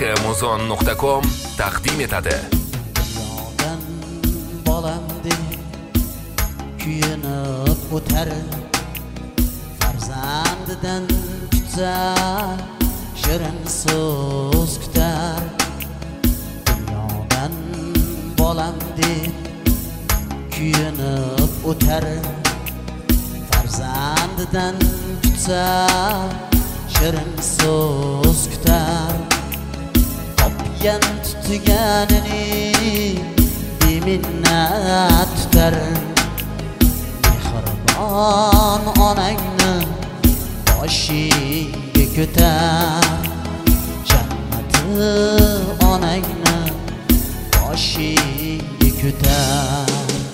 kmuzon.com taqdim etadi. Dunyodan bolamdek kuyunib o'tar, farzandidan kutar, shirin so'z kutar. Dunyodan bolamdek kuyunib o'tar, farzandidan kutar, shirin so'z kutar. Topgan tutganini beminnat tutar, mehribon onangni boshiga ko'tar, jannati onangni boshiga ko'tar.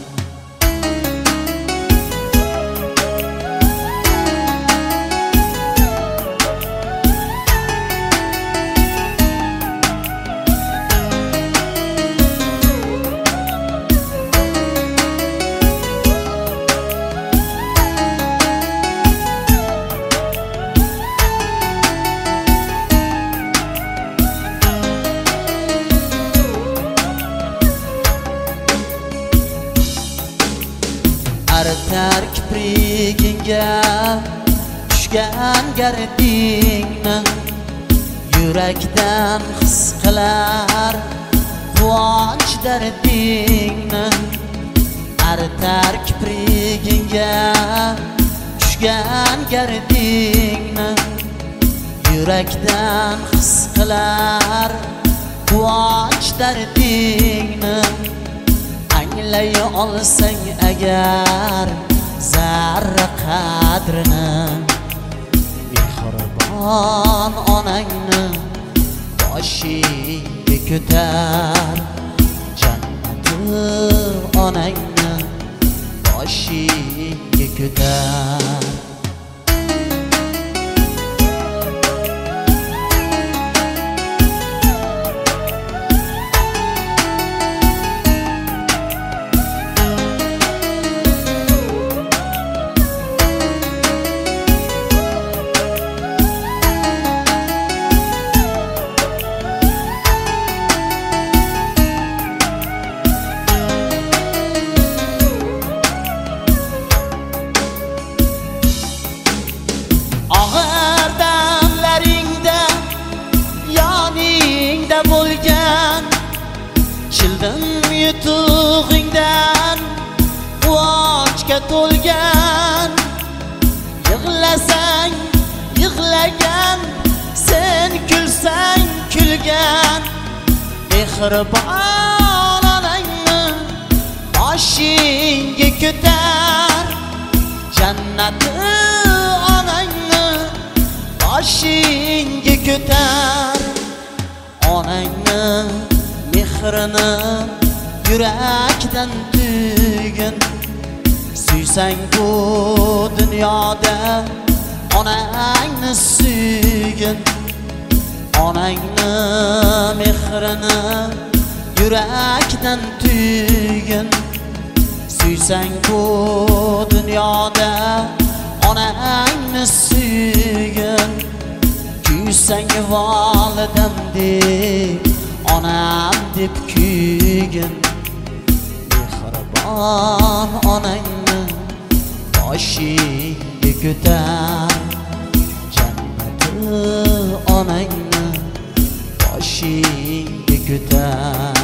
Artar kiprigingga tushgan gardingni, yurakdan his qilar quvonch dardingni. Artar kiprigingga tushgan gardingni, yurakdan his qilar quvonch dardingni. Anglay olsang agar zarra qadrini, mehribon onangni boshiga ko'tar, jannati onangni boshiga ko'tar. Og'ir damlaringda yoningda bo'lgan, childim yutug'ingdan quvonchga to'lgan. Yig'lasang yig'lagan, sen kulsang kulgan, mehribon onangni boshingga ko'tar, jannati onangni boshiga ko'tar. Onangni mehrini yurakdan tuygin, suysang bu dunyoda onangni suygin. Onangni mehrini yurakdan tuygin, suysang bu dunyoda onangni suygin. Kuysang volidam deb, onam deb kuygin, mehribon onangni boshiga ko'tar, jannati onangni boshiga ko'tar.